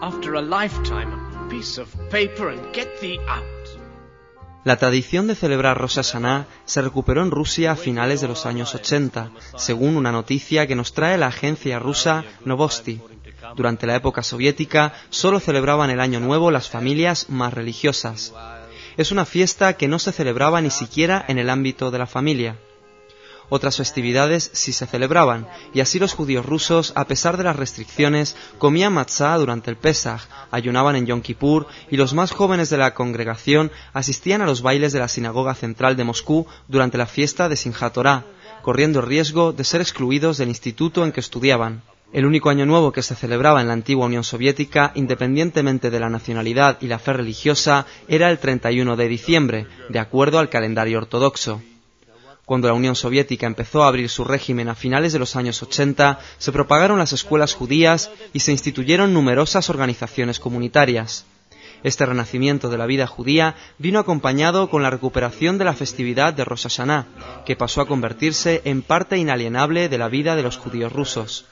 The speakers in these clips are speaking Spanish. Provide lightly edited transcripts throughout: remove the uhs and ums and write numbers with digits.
after a lifetime, a piece of paper and get thee out. La tradición de celebrar Rosh Hashanah se recuperó en Rusia a finales de los años 80, según una noticia que nos trae la agencia rusa Novosti. Durante la época soviética, solo celebraban el Año Nuevo las familias más religiosas. Es una fiesta que no se celebraba ni siquiera en el ámbito de la familia. Otras festividades sí se celebraban, y así los judíos rusos, a pesar de las restricciones, comían matzá durante el Pesaj, ayunaban en Yom Kippur, y los más jóvenes de la congregación asistían a los bailes de la sinagoga central de Moscú durante la fiesta de Simchat Torah, corriendo el riesgo de ser excluidos del instituto en que estudiaban. El único año nuevo que se celebraba en la antigua Unión Soviética, independientemente de la nacionalidad y la fe religiosa, era el 31 de diciembre, de acuerdo al calendario ortodoxo. Cuando la Unión Soviética empezó a abrir su régimen a finales de los años 80, se propagaron las escuelas judías y se instituyeron numerosas organizaciones comunitarias. Este renacimiento de la vida judía vino acompañado con la recuperación de la festividad de Rosh Hashanah, que pasó a convertirse en parte inalienable de la vida de los judíos rusos.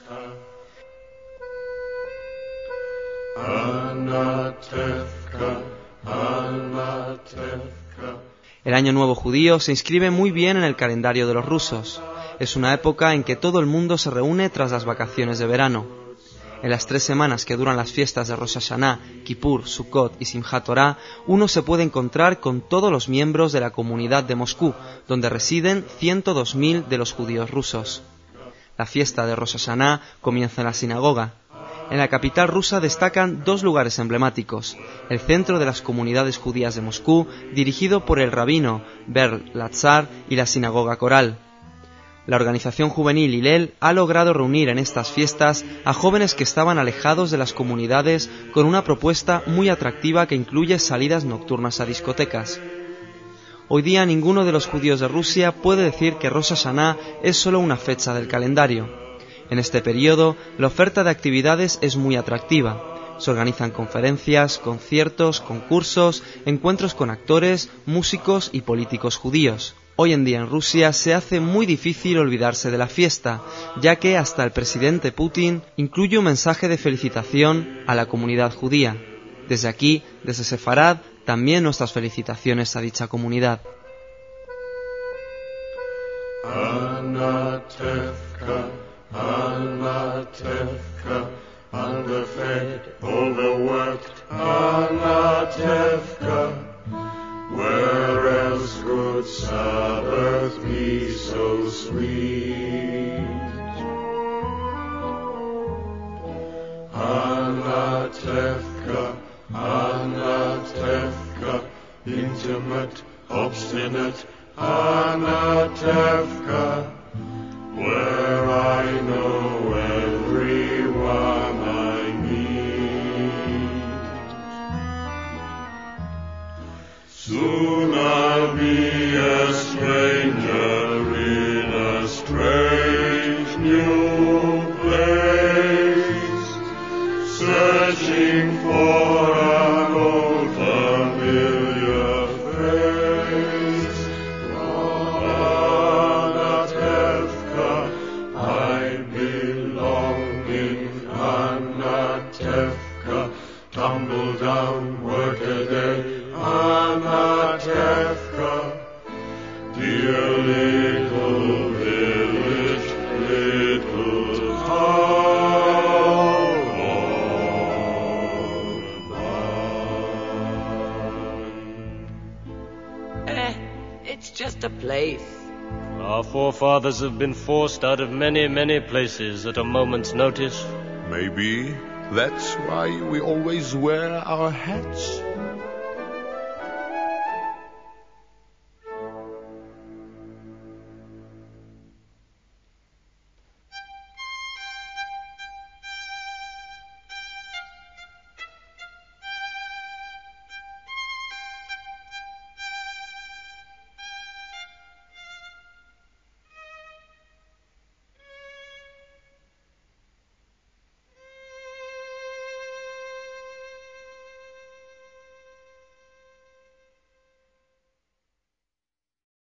El Año Nuevo judío se inscribe muy bien en el calendario de los rusos. Es una época en que todo el mundo se reúne tras las vacaciones de verano. En las 3 semanas que duran las fiestas de Rosh Hashanah, Kippur, Sukkot y Simchat Torah, uno se puede encontrar con todos los miembros de la comunidad de Moscú, donde residen 102.000 de los judíos rusos. La fiesta de Rosh Hashanah comienza en la sinagoga. En la capital rusa destacan 2 lugares emblemáticos: el centro de las comunidades judías de Moscú, dirigido por el rabino Berl Latzar, y la sinagoga coral. La organización juvenil Hillel ha logrado reunir en estas fiestas a jóvenes que estaban alejados de las comunidades con una propuesta muy atractiva que incluye salidas nocturnas a discotecas. Hoy día ninguno de los judíos de Rusia puede decir que Rosh Hashanah es solo una fecha del calendario. En este periodo, la oferta de actividades es muy atractiva. Se organizan conferencias, conciertos, concursos, encuentros con actores, músicos y políticos judíos. Hoy en día en Rusia se hace muy difícil olvidarse de la fiesta, ya que hasta el presidente Putin incluye un mensaje de felicitación a la comunidad judía. Desde aquí, desde Sefarad, también nuestras felicitaciones a dicha comunidad. Anatevka, underfed, overworked, Anatevka, where else could Sabbath be so sweet? Anatevka, Anatevka, intimate, obstinate, Anatevka, where I know everyone I meet. Soon I'll be a stranger in a strange new place, searching for an old familiar face. Tumble down, work a day, Anatevka, dear little village, little town of mine. It's just a place. Our forefathers have been forced out of many, many places at a moment's notice. Maybe that's why we always wear our hats.